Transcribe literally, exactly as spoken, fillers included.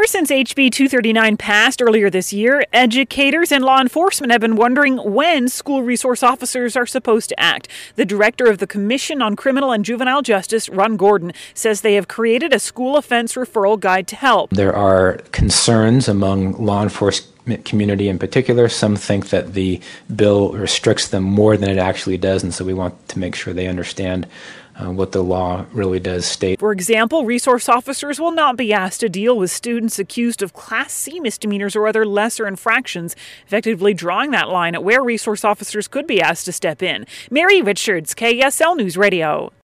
Ever since H B two thirty-nine passed earlier this year, educators and law enforcement have been wondering when school resource officers are supposed to act. The director of the Commission on Criminal and Juvenile Justice, Ron Gordon, says they have created a school offense referral guide to help. There are concerns among law enforcement community in particular. Some think that the bill restricts them more than it actually does, and so we want to make sure they understand Uh, what the law really does state. For example, resource officers will not be asked to deal with students accused of Class C misdemeanors or other lesser infractions, effectively drawing that line at where resource officers could be asked to step in. Mary Richards, K S L News Radio.